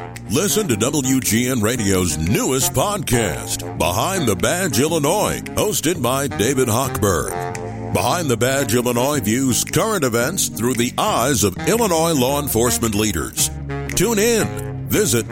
Listen to WGN Radio's newest podcast, Behind the Badge Illinois, hosted by David Hochberg. Behind the Badge Illinois views current events through the eyes of Illinois law enforcement leaders. Tune in. Visit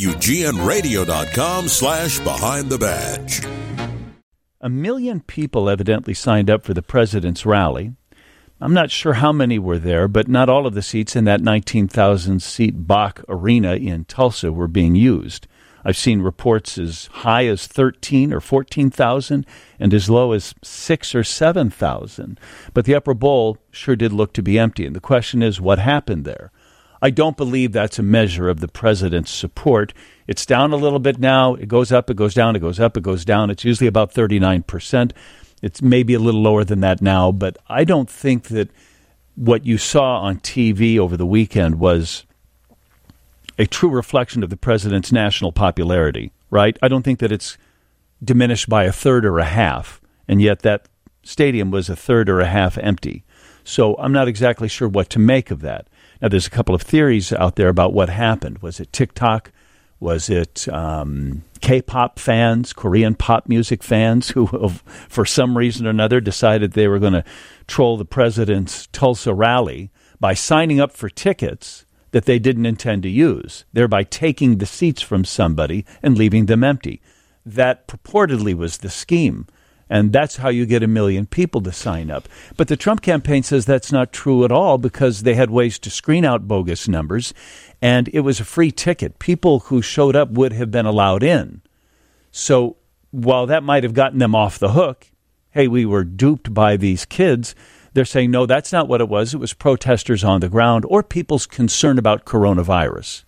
WGNRadio.com/Behind the Badge. 1 million people evidently signed up for the president's rally. I'm not sure how many were there, but not all of the seats in that 19,000-seat Bach Arena in Tulsa were being used. I've seen reports as high as 13 or 14,000 and as low as 6 or 7,000. But the upper bowl sure did look to be empty, and the question is, what happened there? I don't believe that's a measure of the president's support. It's down a little bit now. It goes up, it goes down, it goes up, it goes down. It's usually about 39%. It's maybe a little lower than that now, but I don't think that what you saw on TV over the weekend was a true reflection of the president's national popularity, right? I don't think that it's diminished by a third or a half, and yet that stadium was a third or a half empty. So I'm not exactly sure what to make of that. Now, there's a couple of theories out there about what happened. Was it TikTok? Was it K-pop fans, Korean pop music fans who, for some reason or another, decided they were going to troll the president's Tulsa rally by signing up for tickets that they didn't intend to use, thereby taking the seats from somebody and leaving them empty? That purportedly was the scheme, and that's how you get 1 million people to sign up. But the Trump campaign says that's not true at all because they had ways to screen out bogus numbers, and it was a free ticket. People who showed up would have been allowed in. So while that might have gotten them off the hook, hey, we were duped by these kids, they're saying, no, that's not what it was. It was protesters on the ground or people's concern about coronavirus.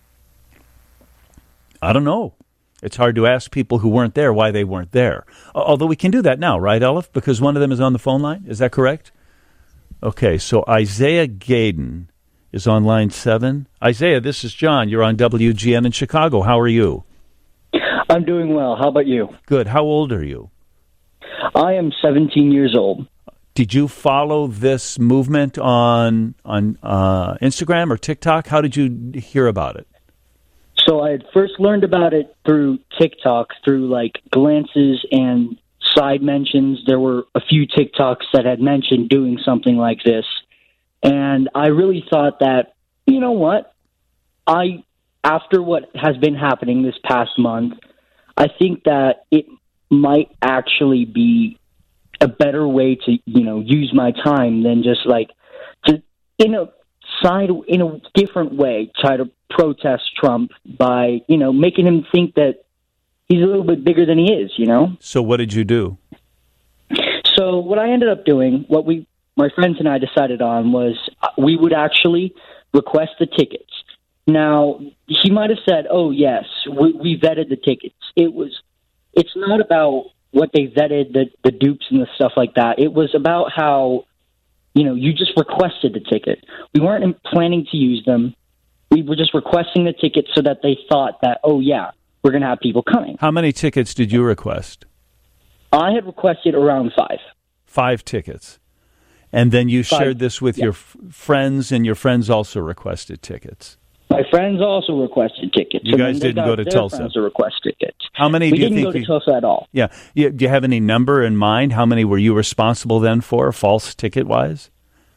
I don't know. It's hard to ask people who weren't there why they weren't there. Although we can do that now, right, Elif? Because one of them is on the phone line. Is that correct? Okay, so Isaiah Gaydon is on line 7. Isaiah, this is John. You're on WGN in Chicago. How are you? I'm doing well. How about you? Good. How old are you? I am 17 years old. Did you follow this movement on Instagram or TikTok? How did you hear about it? So I had first learned about it through TikTok, through like glances and side mentions. There were a few TikToks that had mentioned doing something like this. And I really thought that, you know what, after what has been happening this past month, I think that it might actually be a better way to, use my time than just like to, in a different way, try to protest Trump by, making him think that he's a little bit bigger than he is, So what did you do? So what I ended up doing, my friends and I decided on was we would actually request the tickets. Now, he might have said, oh, yes, we vetted the tickets. It's not about what they vetted, the dupes and the stuff like that. It was about how, you just requested the ticket. We weren't planning to use them. We were just requesting the tickets so that they thought that, oh, yeah, we're going to have people coming. How many tickets did you request? I had requested around 5. 5 tickets. And then you shared this with your friends, and your friends also requested tickets. My friends also requested tickets. You guys didn't go to Tulsa. Friends to request tickets. How many we do you didn't think go to Tulsa at all. Yeah. Do you have any number in mind? How many were you responsible then for, false ticket-wise?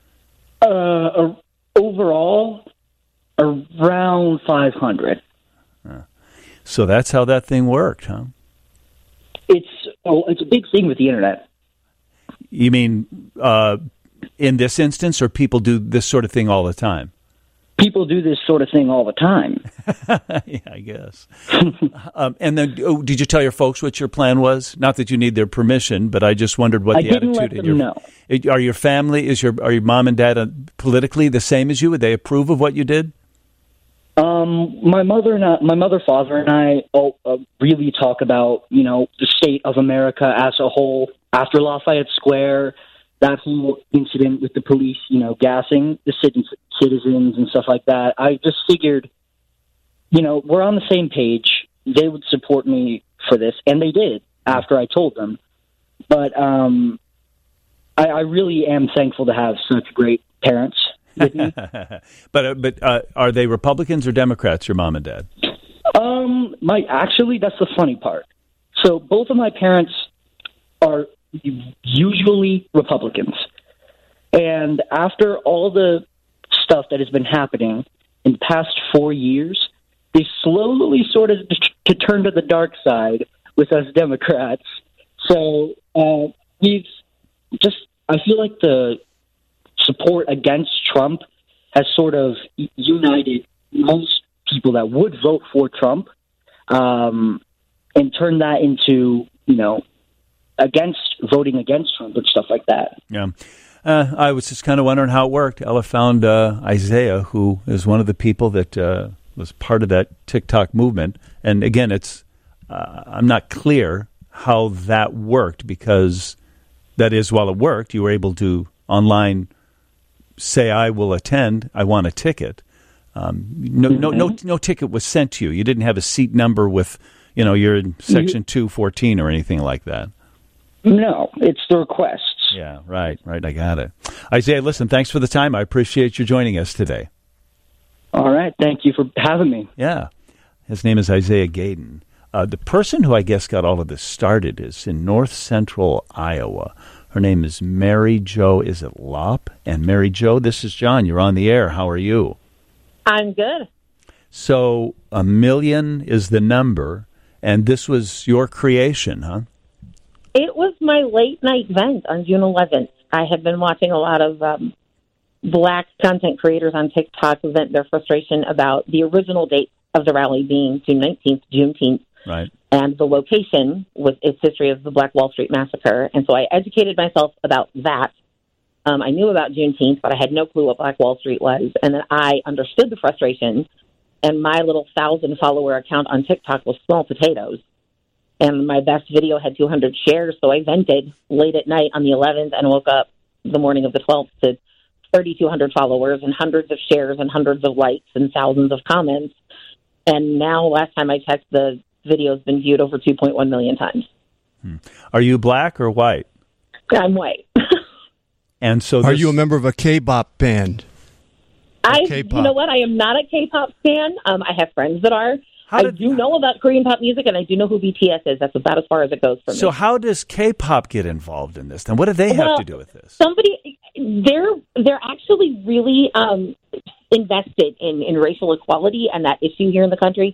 Overall, around 500. So that's how that thing worked, huh? It's a big thing with the internet. You mean in this instance, or people do this sort of thing all the time? People do this sort of thing all the time. Yeah, I guess. And then, did you tell your folks what your plan was? Not that you need their permission, but I just wondered what the attitude. Let them know. Are your family, are your mom and dad politically the same as you? Would they approve of what you did? My mother, father, and I really talk about the state of America as a whole after Lafayette Square. That whole incident with the police, gassing the citizens and stuff like that. I just figured, we're on the same page. They would support me for this, and they did after I told them. But I really am thankful to have such great parents with me. But are they Republicans or Democrats, your mom and dad? Actually, that's the funny part. So both of my parents are usually Republicans. And after all the stuff that has been happening in the past 4 years, they slowly sort of to turn to the dark side with us Democrats. So I feel like the support against Trump has sort of united most people that would vote for Trump, and turned that into, voting against Trump and stuff like that. Yeah. I was just kind of wondering how it worked. Ella found Isaiah, who is one of the people that was part of that TikTok movement. And again, I'm not clear how that worked, because that is, while it worked, you were able to online say, I will attend, I want a ticket. No ticket was sent to you. You didn't have a seat number with, you're in section 214 or anything like that. No, it's the requests. Yeah, right. I got it. Isaiah, listen, thanks for the time. I appreciate you joining us today. All right. Thank you for having me. Yeah. His name is Isaiah Gaydon. The person who I guess got all of this started is in north central Iowa. Her name is Mary Jo, is it Lopp? And Mary Jo, this is John. You're on the air. How are you? I'm good. So 1 million is the number, and this was your creation, huh? It was my late night event on June 11th. I had been watching a lot of Black content creators on TikTok vent their frustration about the original date of the rally being June 19th, Juneteenth. Right. And the location with its history of the Black Wall Street Massacre. And so I educated myself about that. I knew about Juneteenth, but I had no clue what Black Wall Street was. And then I understood the frustration. And my little 1,000-follower account on TikTok was small potatoes. And my best video had 200 shares. So I vented late at night on the 11th and woke up the morning of the 12th to 3,200 followers and hundreds of shares and hundreds of likes and thousands of comments. And now, last time I checked, the video's been viewed over 2.1 million times. Are you black or white? I'm white. And so are you a member of a K-pop band? You know what? I am not a K-pop fan. I have friends that are. I do know about Korean pop music, and I do know who BTS is. That's about as far as it goes for me. So how does K-pop get involved in this? Then what do they have to do with this? They're actually really invested in racial equality and that issue here in the country.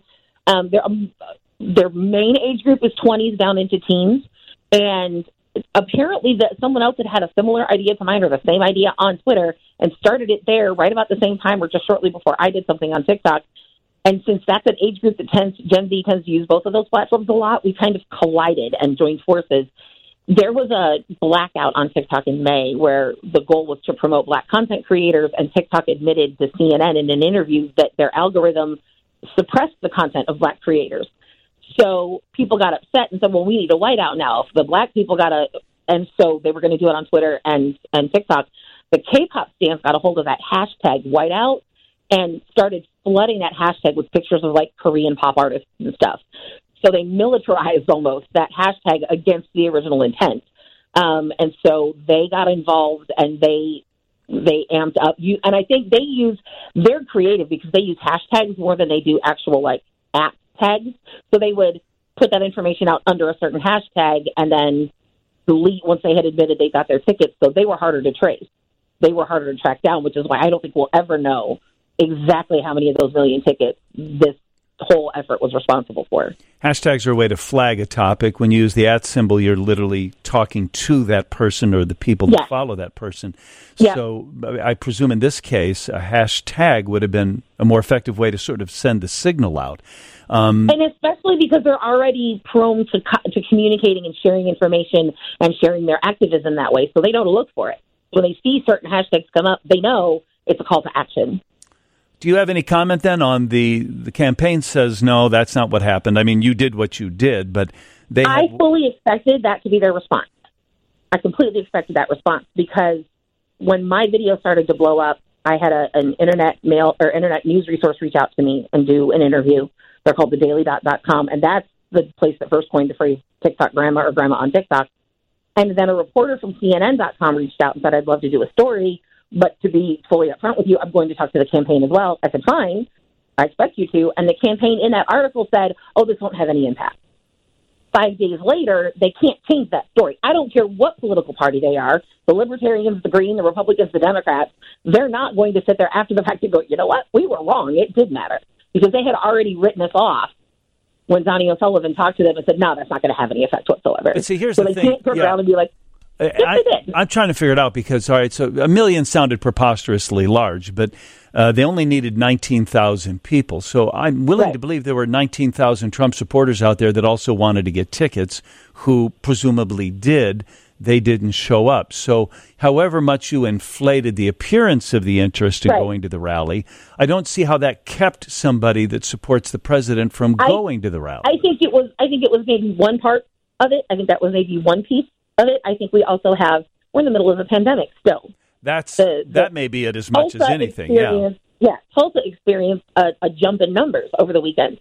Their main age group is 20s down into teens, and apparently someone else had a similar idea to mine or the same idea on Twitter and started it there right about the same time or just shortly before I did something on TikTok. And since that's an age group that Gen Z tends to use both of those platforms a lot, we kind of collided and joined forces. There was a blackout on TikTok in May where the goal was to promote Black content creators, and TikTok admitted to CNN in an interview that their algorithm suppressed the content of Black creators. So people got upset and said, well, we need a whiteout now. If the Black people and so they were going to do it on Twitter and TikTok. The K-pop stans got a hold of that hashtag whiteout and started flooding that hashtag with pictures of like Korean pop artists and stuff. So they militarized almost that hashtag against the original intent. And so they got involved and they amped up. And I think they're creative because they use hashtags more than they do actual like app tags. So they would put that information out under a certain hashtag and then delete once they had admitted they got their tickets. So they were harder to trace. They were harder to track down, which is why I don't think we'll ever know exactly how many of those million tickets this whole effort was responsible for. Hashtags are a way to flag a topic. When you use the @ symbol, you're literally talking to that person or the people that follow that person. Yeah. So I presume in this case, a hashtag would have been a more effective way to sort of send the signal out. And especially because they're already prone to communicating and sharing information and sharing their activism that way, so they don't look for it. When they see certain hashtags come up, they know it's a call to action. Do you have any comment then on the campaign says, no, that's not what happened? I mean, you did what you did, but I fully expected that to be their response. I completely expected that response because when my video started to blow up, I had an internet news resource reach out to me and do an interview. They're called thedailyDot.com, and that's the place that first coined the phrase TikTok grandma or grandma on TikTok. And then a reporter from CNN.com reached out and said, I'd love to do a story but to be fully upfront with you, I'm going to talk to the campaign as well. I said, fine, I expect you to. And the campaign in that article said, oh, this won't have any impact. 5 days later, they can't change that story. I don't care what political party they are, the Libertarians, the Green, the Republicans, the Democrats, they're not going to sit there after the fact and go, you know what, we were wrong, it did matter. Because they had already written us off when Donnie O'Sullivan talked to them and said, no, that's not going to have any effect whatsoever. But see, here's so the they thing. can't turn around and be like, I'm trying to figure it out because, all right, so 1 million sounded preposterously large, but they only needed 19,000 people. So I'm willing to believe there were 19,000 Trump supporters out there that also wanted to get tickets who presumably did. They didn't show up. So however much you inflated the appearance of the interest in going to the rally, I don't see how that kept somebody that supports the president from going to the rally. I think it was maybe one part of it. I think that was maybe one piece of it. I think we're in the middle of a pandemic still. That may be it as much as anything. Yeah, Tulsa experienced a jump in numbers over the weekend.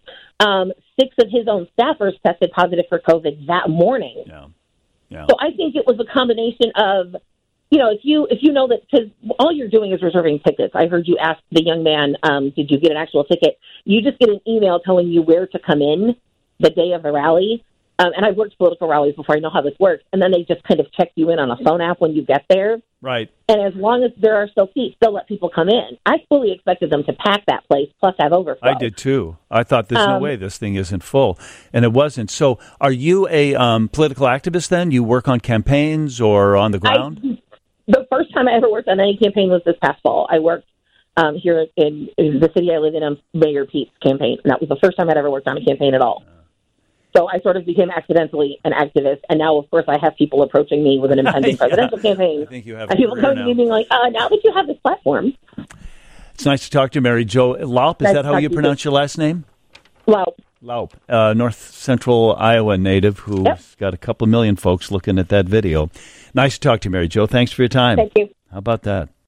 6 of his own staffers tested positive for COVID that morning. Yeah. So I think it was a combination of, if you know that, because all you're doing is reserving tickets. I heard you ask the young man, did you get an actual ticket? You just get an email telling you where to come in the day of the rally. And I've worked political rallies before. I know how this works. And then they just kind of check you in on a phone app when you get there. Right. And as long as there are still seats, they'll let people come in. I fully expected them to pack that place, plus have overflow. I did, too. I thought there's no way this thing isn't full. And it wasn't. So are you a political activist then? You work on campaigns or on the ground? The first time I ever worked on any campaign was this past fall. I worked here in the city I live in on Mayor Pete's campaign. And that was the first time I'd ever worked on a campaign at all. So I sort of became accidentally an activist, and now, of course, I have people approaching me with an impending presidential campaign. I think you have and people coming to me being like, now that you have this platform. It's nice to talk to you, Mary Jo Laup. Is that how you pronounce your last name? Laup. Laup, North Central Iowa native who's got a couple of million folks looking at that video. Nice to talk to you, Mary Jo. Thanks for your time. Thank you. How about that?